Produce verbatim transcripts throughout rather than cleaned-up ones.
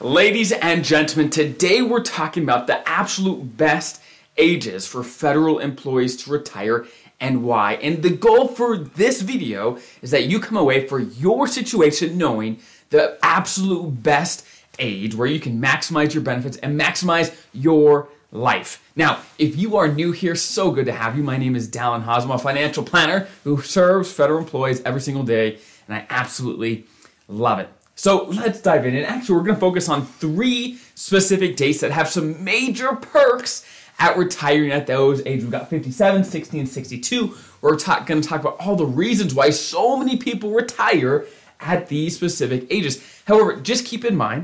Ladies and gentlemen, today we're talking about the absolute best ages for federal employees to retire and why. And the goal for this video is that you come away for your situation knowing the absolute best age where you can maximize your benefits and maximize your life. Now, if you are new here, so good to have you. My name is Dallin Haas. I'm a financial planner who serves federal employees every single day, and I absolutely love it. So let's dive in. And actually, we're going to focus on three specific dates that have some major perks at retiring at those ages. We've got fifty-seven, sixty, and sixty-two. We're ta- going to talk about all the reasons why so many people retire at these specific ages. However, just keep in mind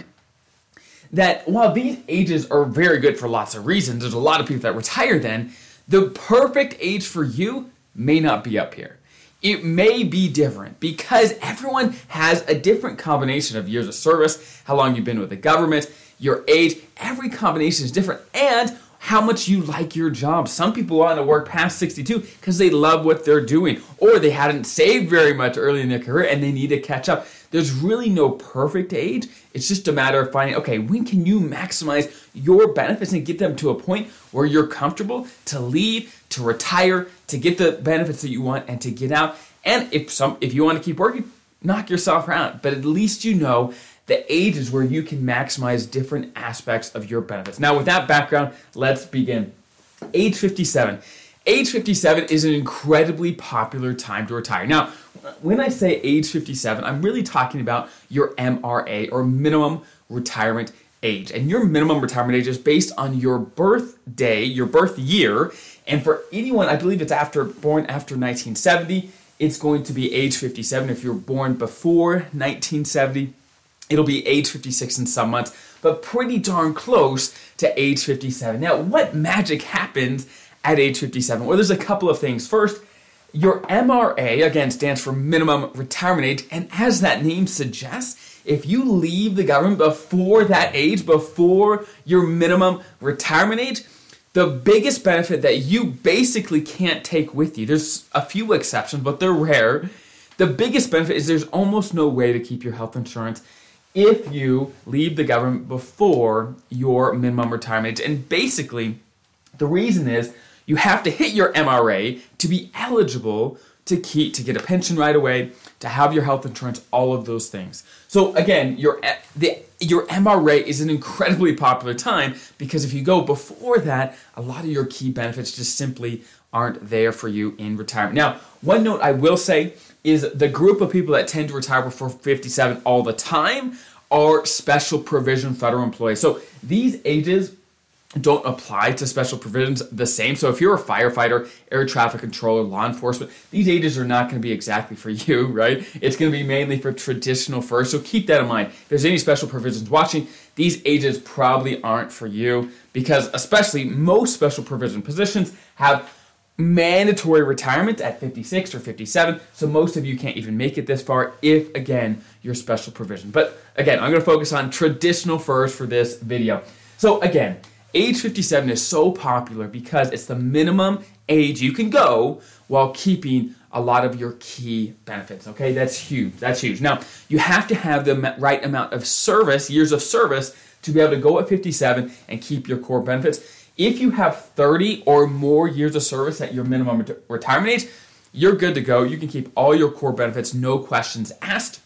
that while these ages are very good for lots of reasons, there's a lot of people that retire then, the perfect age for you may not be up here. It may be different because everyone has a different combination of years of service, how long you've been with the government, your age. Every combination is different, and how much you like your job. Some people want to work past sixty-two because they love what they're doing, or they hadn't saved very much early in their career and they need to catch up. There's really no perfect age. It's just a matter of finding, okay, when can you maximize your benefits and get them to a point where you're comfortable to leave, to retire, to get the benefits that you want, and to get out. And if some, if you want to keep working, knock yourself around. But at least you know the ages where you can maximize different aspects of your benefits. Now, with that background, let's begin. Age fifty-seven. Age fifty-seven is an incredibly popular time to retire. Now, when I say age fifty-seven, I'm really talking about your M R A, or minimum retirement age. And your minimum retirement age is based on your birthday, your birth year. And for anyone, I believe it's after born after nineteen seventy, it's going to be age fifty-seven. If you're born before nineteen seventy, it'll be age fifty-six in some months, but pretty darn close to age fifty-seven. Now, what magic happens at age fifty-seven? Well, there's a couple of things. First, your M R A, again, stands for minimum retirement age, and as that name suggests, if you leave the government before that age, before your minimum retirement age, the biggest benefit that you basically can't take with you, there's a few exceptions, but they're rare. The biggest benefit is there's almost no way to keep your health insurance if you leave the government before your minimum retirement age. And basically, the reason is you have to hit your M R A to be eligible to keep to get a pension right away, to have your health insurance, all of those things. So again, your the your M R A is an incredibly popular time because if you go before that, a lot of your key benefits just simply aren't there for you in retirement. Now, one note I will say is the group of people that tend to retire before fifty-seven all the time are special provision federal employees. So these ages don't apply to special provisions the same. So if you're a firefighter, air traffic controller, law enforcement, these ages are not going to be exactly for you, right? It's going to be mainly for traditional first. So keep that in mind. If there's any special provisions watching, these ages probably aren't for you because especially most special provision positions have mandatory retirement at fifty-six or fifty-seven. So most of you can't even make it this far if, again, you're special provision. But again, I'm going to focus on traditional first for this video. So again, age fifty-seven is so popular because it's the minimum age you can go while keeping a lot of your key benefits, okay? That's huge. That's huge. Now, you have to have the right amount of service, years of service, to be able to go at fifty-seven and keep your core benefits. If you have thirty or more years of service at your minimum ret- retirement age, you're good to go. You can keep all your core benefits, no questions asked.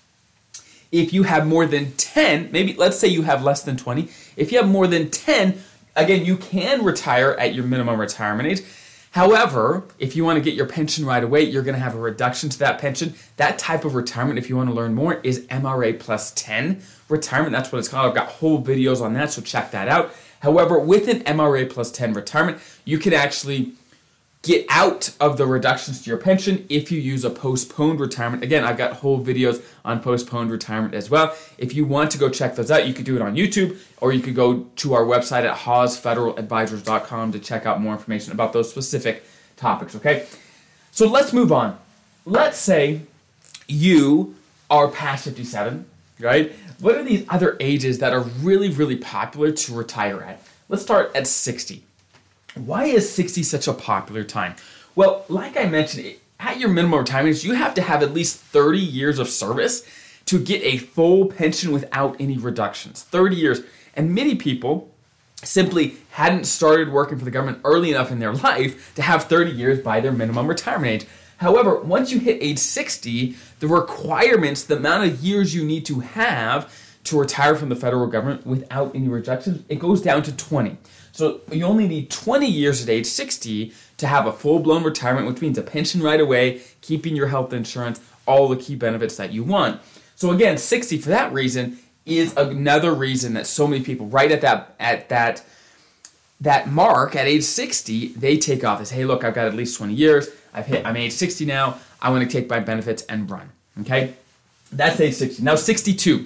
If you have more than ten, maybe let's say you have less than twenty, if you have more than ten, again, you can retire at your minimum retirement age. However, if you want to get your pension right away, you're going to have a reduction to that pension. That type of retirement, if you want to learn more, is M R A plus ten retirement. That's what it's called. I've got whole videos on that, so check that out. However, with an M R A plus ten retirement, you can actually get out of the reductions to your pension if you use a postponed retirement. Again, I've got whole videos on postponed retirement as well. If you want to go check those out, you could do it on YouTube, or you could go to our website at haas federal advisors dot com to check out more information about those specific topics, okay? So let's move on. Let's say you are past fifty-seven, right? What are these other ages that are really, really popular to retire at? Let's start at sixty. Why is sixty such a popular time? Well, like I mentioned, at your minimum retirement age, you have to have at least thirty years of service to get a full pension without any reductions. thirty years. And many people simply hadn't started working for the government early enough in their life to have thirty years by their minimum retirement age. However, once you hit age sixty, the requirements, the amount of years you need to have to retire from the federal government without any reductions, it goes down to twenty. So you only need twenty years at age sixty to have a full-blown retirement, which means a pension right away, keeping your health insurance, all the key benefits that you want. So again, sixty for that reason is another reason that so many people right at that at that that mark at age sixty, they take off. They say, hey, look, I've got at least twenty years. I've hit, I'm age sixty now. I want to take my benefits and run. Okay? That's age sixty. Now sixty-two.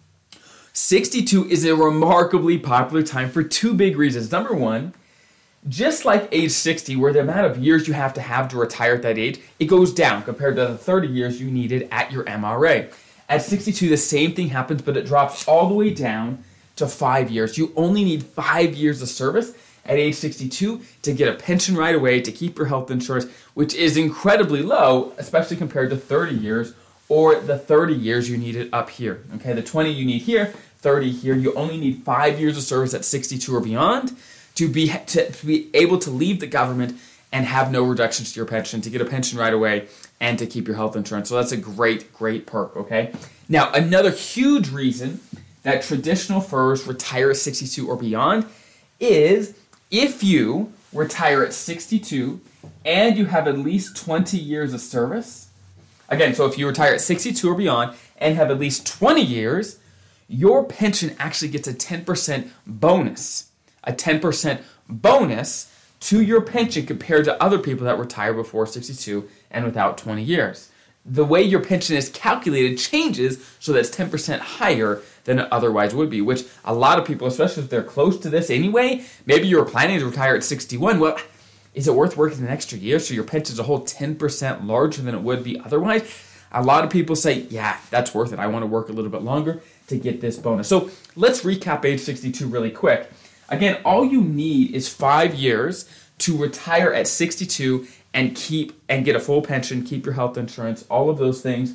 sixty-two is a remarkably popular time for two big reasons. Number one, just like age sixty, where the amount of years you have to have to retire at that age, it goes down compared to the thirty years you needed at your M R A. At sixty-two, the same thing happens, but it drops all the way down to five years. You only need five years of service at age sixty-two to get a pension right away, to keep your health insurance, which is incredibly low, especially compared to thirty years or the thirty years you needed up here. Okay, the twenty you need here, thirty here. You only need five years of service at sixty-two or beyond to be to, to be able to leave the government and have no reductions to your pension, to get a pension right away, and to keep your health insurance. So that's a great, great perk, okay? Now, another huge reason that traditional F E Rs retire at sixty-two or beyond is if you retire at sixty-two and you have at least twenty years of service. Again, so if you retire at sixty-two or beyond and have at least twenty years, your pension actually gets a ten percent bonus. A ten percent bonus to your pension compared to other people that retire before sixty-two and without twenty years. The way your pension is calculated changes so that it's ten percent higher than it otherwise would be, which a lot of people, especially if they're close to this anyway, maybe you're planning to retire at sixty-one, well, is it worth working an extra year so your pension's a whole ten percent larger than it would be otherwise? A lot of people say, yeah, that's worth it. I want to work a little bit longer to get this bonus. So let's recap age sixty-two really quick. Again, all you need is five years to retire at sixty-two and keep and get a full pension, keep your health insurance, all of those things.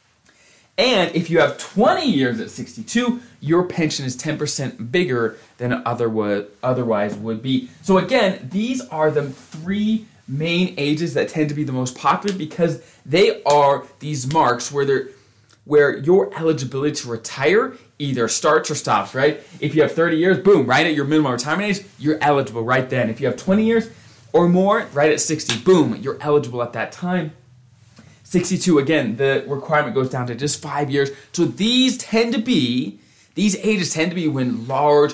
And if you have twenty years at sixty-two, your pension is ten percent bigger than it otherwise would be. So again, these are the three main ages that tend to be the most popular because they are these marks where they're where your eligibility to retire either starts or stops, right? If you have thirty years, boom, right at your minimum retirement age, you're eligible right then. If you have twenty years or more, right at sixty, boom, you're eligible at that time. sixty-two, again, the requirement goes down to just five years. So these tend to be, these ages tend to be when large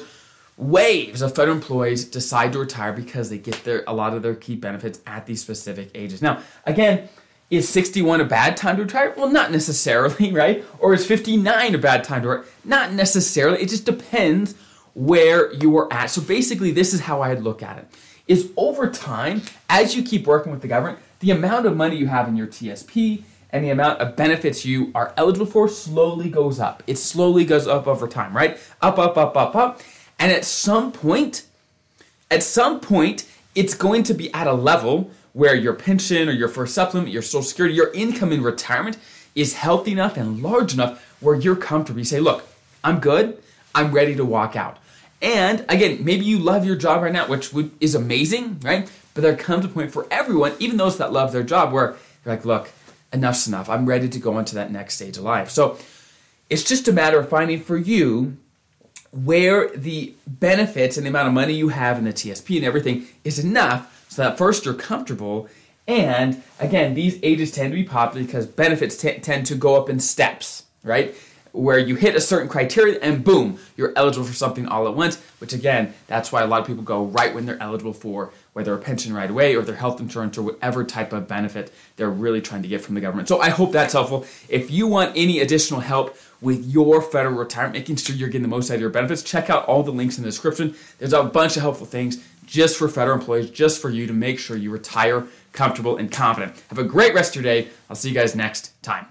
waves of federal employees decide to retire because they get their a lot of their key benefits at these specific ages. Now, again, is sixty-one a bad time to retire? Well, not necessarily, right? Or is fifty-nine a bad time to retire? Not necessarily. It just depends where you are at. So basically, this is how I'd look at it. Is over time, as you keep working with the government, the amount of money you have in your T S P and the amount of benefits you are eligible for slowly goes up. It slowly goes up over time, right? Up, up, up, up, up. And at some point, at some point, it's going to be at a level where your pension or your first supplement, your Social Security, your income in retirement is healthy enough and large enough where you're comfortable. You say, look, I'm good. I'm ready to walk out. And again, maybe you love your job right now, which would, is amazing, right? But there comes a point for everyone, even those that love their job, where you're like, look, enough's enough. I'm ready to go on to that next stage of life. So it's just a matter of finding for you where the benefits and the amount of money you have in the T S P and everything is enough so that first you're comfortable. And again, these ages tend to be popular because benefits t- tend to go up in steps, right? Where you hit a certain criteria and boom, you're eligible for something all at once, which again, that's why a lot of people go right when they're eligible for whether a pension right away or their health insurance or whatever type of benefit they're really trying to get from the government. So I hope that's helpful. If you want any additional help with your federal retirement, making sure you're getting the most out of your benefits, check out all the links in the description. There's a bunch of helpful things just for federal employees, just for you to make sure you retire comfortable and confident. Have a great rest of your day. I'll see you guys next time.